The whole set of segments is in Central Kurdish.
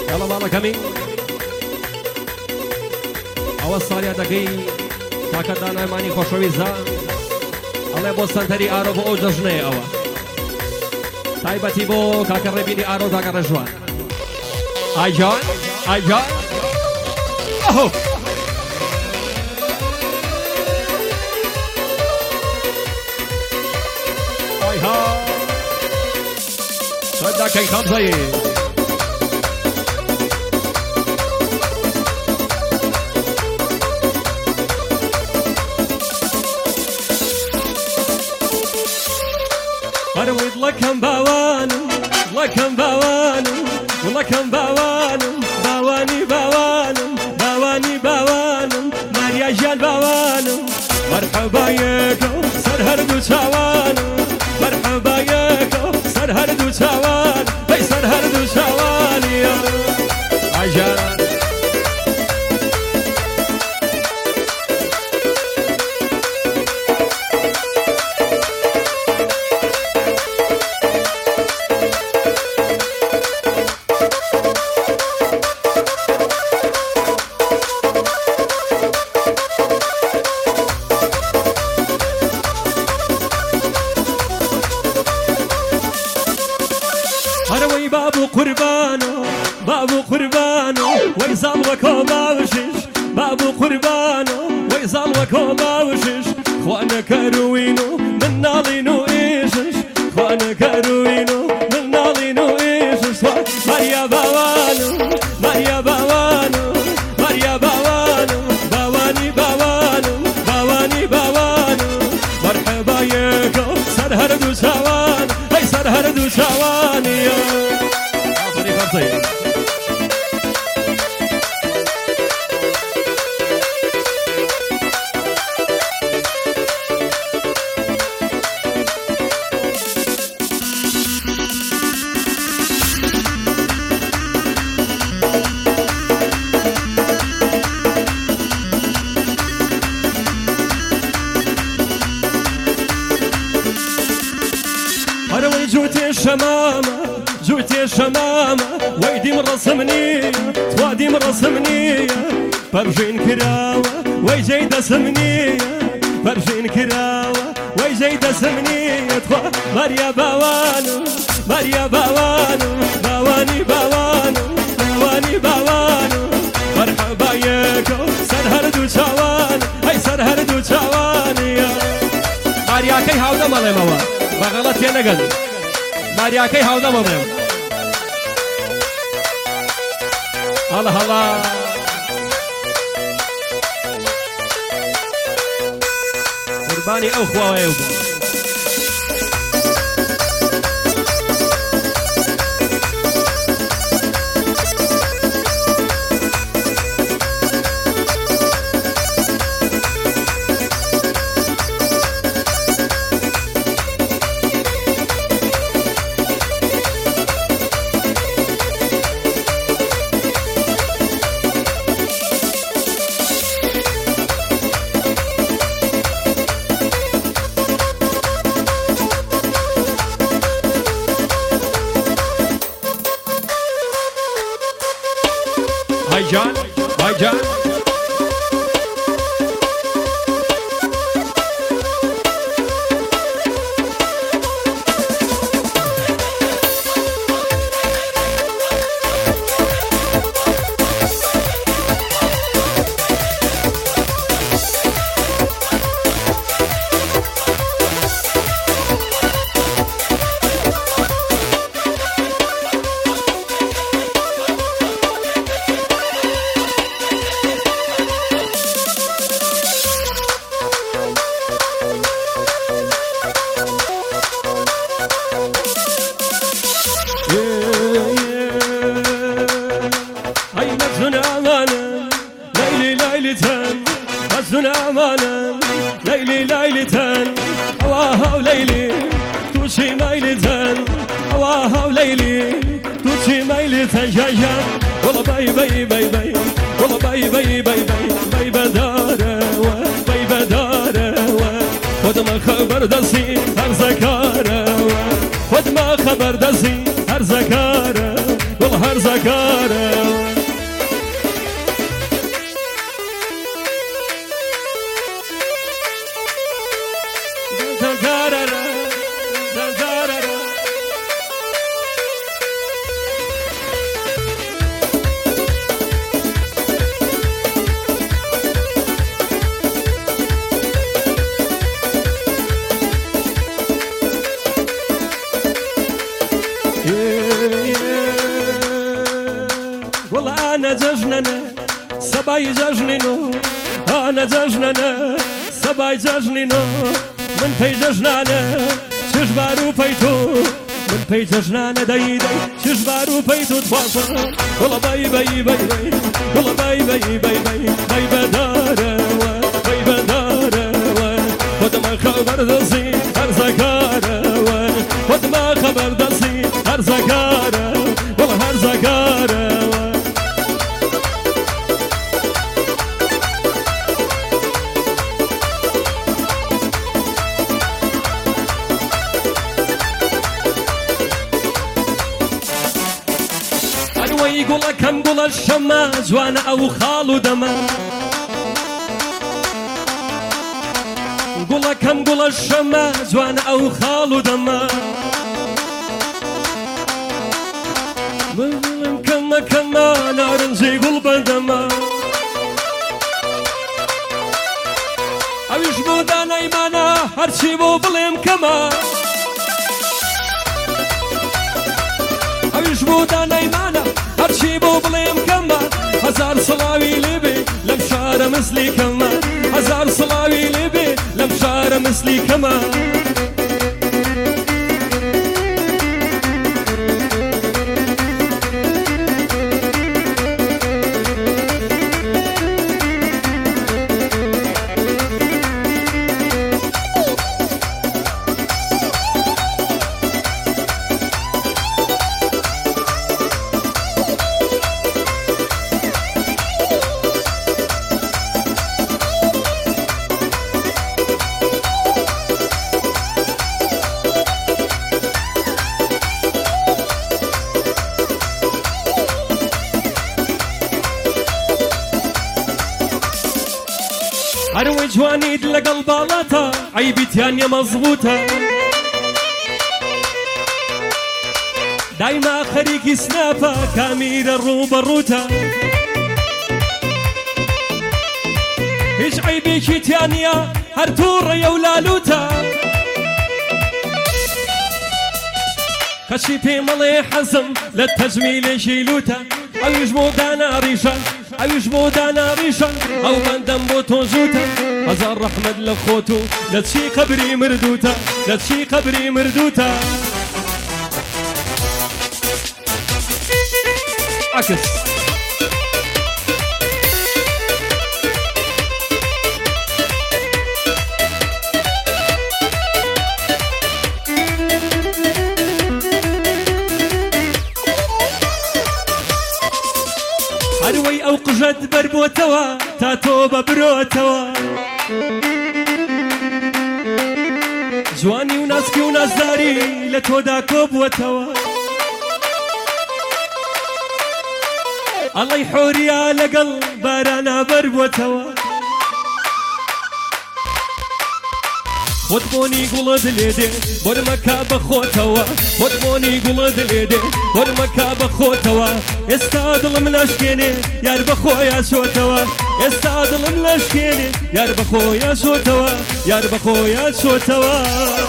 يلا ماما كمي أول صاريا دقي تاكدانا ماني خوشويزا الله بو سنتري آرو بو ججنه أوا تايبتي بو كاكربيني آرو داكرجوان آي جان آي جان أهو آي ها صدق كي خمسة أرويد لكم باوانم لكم باوانم ولكم باوانم باواني باوانم باواني باوانم ماريا جال باوانم مرحبا ياكو سرهر دو شوانم مرحبا ياكو سرهر دو شوان بي سرهر دو شوان يا عجان هروي بابو قربانو بابو قربانو ويزال وكو باوشش بابو قربانو ويزال وكو باوشش خوانا كروينو من نالينو ايشش خوانا كروينو من نالينو ايشش ماريا باوانو ماريا باوانو ماريا باوانو باواني باوانو باواني باوانو مرحبا ياكو سرهر دو شوان هاي سرهر دو شوان يا آخري خمسة هروي جوتي الشمامة جوتي الشمامة ويدي مرسمني توادي مرسمني برجين كراوة ويجيد سمني برجين كراوة ويجيد سمني ماريا باوانو ماريا باوانو باواني باوانو باواني باوانو مرحبا ياكو سرهر دو شوان هاي سرهر دو شوان يا ماريا كي هاودا مالي موا بغلط يا نقل ماريا كي هاودا مالي الله الله قرباني او خواوي هاي جان هاي جان مجنون أمانا ليلي ليلتان هواها وليلي توشي ميلتان هواها وليلي توشي ميلتان جايان والله باي باي باي باي والله باي باي باي باي باي بدارة باي بدارة خد ما خبر دسي هر زكارة خد ما خبر دسي هر زكارة والله هر زكارة أنا ججننا سباي ججنينو أنا ججننا سباي ججنينو من في ججنانا شجبارو بيتو من في ججنانا داي داي شجبارو بيتو تواصل والله باي باي باي باي والله باي باي باي باي باي بدارة باي بدارة خد ما خبر دسي هرزكارة خد ما خبر دسي هرزكارة والله هرزكارة يقول كم قول الشماز وانا او خالو دما قول كم قول الشماز وانا او خالو دما كما كما نار زي قلب دما اوش بودانا ايمانا هرشي بو بليم كما اوش بودانا ايمانا هرشي بو بليم كما هزار صلاوي لبي لمشارة مثلي كما هزار صلاوي لبي لمشارة مثلي كما هروي جواني لقلب بالاتا عيبي تانية مظبوطة دايما خريكي سنابا كاميرا روبروتا ايش عيبي كي تانية هرتورة يا ولالوتا خشي في ملي حزم للتجميل شيلوتا عيش مودانا ريشا عيش مودانا ريشا او بندم بوتو زوتا هزار رحمد لخوتو لا تشي قبري مردوتا لا تشي قبري مردوتا عكس هروي او قجد بربوتوا تاتوبا بروتوا جواني وناسكي وناس داري لتودا كوبوتوا الله يحوري على قلب بارانا بربوتوا خدموني قلد ليدي برمكا بخوتوا خدموني قلد ليدي برمكا بخوتوا استاذ الملاشكيني يا بخو يا سوتوا استاذ الملاشكيني يا بخو يا سوتوا يا بخو يا سوتوا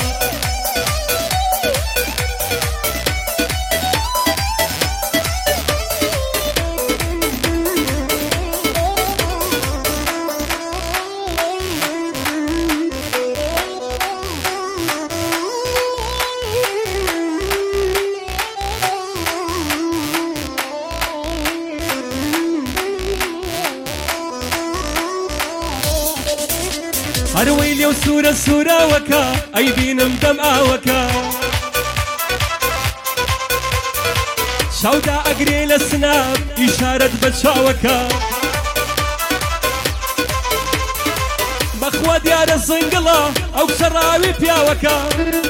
هرويلي وسورة سورة وكا أيدين مدمعة وكا شودا أقري للسناب إشارة بتشاوكا بخوة ديار الزنقلة أو شراوي بياوكا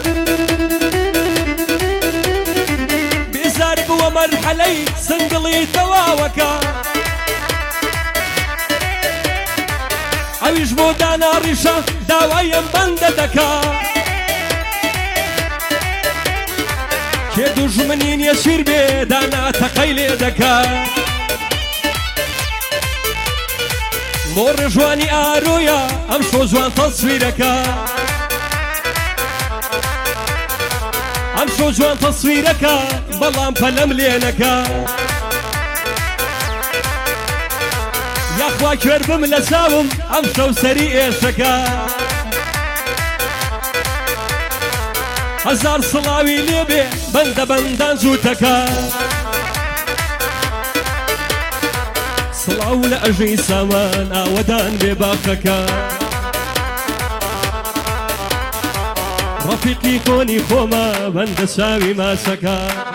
بإزارب ومرحلي سنقلي تواوكا عيش بودانا ريشة داويا بنددكا كيدو جمنين يسير بيدانا تقيلي دكا مور جواني آرويا أمشو جوان تصويركا أمشو جوان تصويركا بلام فلم لينكا یاخوا کوێر بم لە چاوم ئەم شەو سەری ئێشەکە هەزار سڵاوی لێبێ بەندە بەندان جووتەکە سڵاو لە ئەژەی سامان ئاوەدان بێ باخەکە ڕەفیقی کۆنی خۆمە بەندە چاوی ماسەکە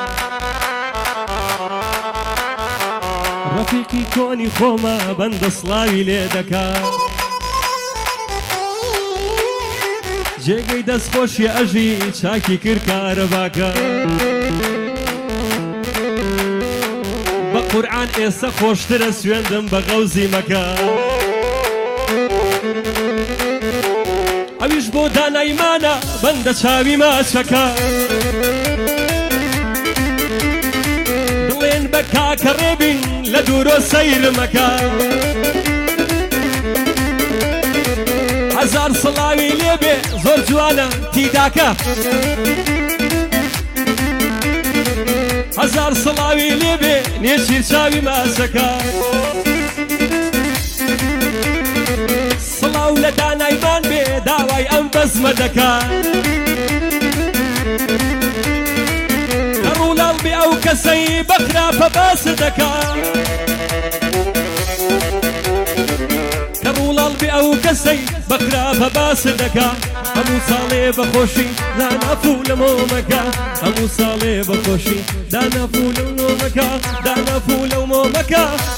ڕەفیقی کۆنی خۆمە بەندە سڵاوی لێ دەکا جێگەی دەستخۆشی ئەژی چاکی کرد کارەباکە بە قورعان ئێستا خۆشترە سوێندم بە غەوزی مەکە ئەویش بۆ دانایمانە بەندە چاوی ماچەکە دڵێن بە کاکە ڕێبین لە دوورۆ سەیرمەکە هەزار سڵاوی لێبێ زۆر جوانە تیداکە هەزار سڵاوی لێبێ نێچیر چاوی ماسەکە سڵاو لە دانایمان بێ داوای ئەم بەزمە دەکا ڕوولاڵ بێ ئەو کەسەی بەخراپە باس دەکا ڕوولاڵ بێ ئەو کەسەی بەخراپە باس دەکا هەموو ساڵێ بەخۆشی دانافوو لە مۆمەکە هەموو ساڵێ بەخۆشی دانافوو لە مۆمەکە دانافوو لەو مۆمەکە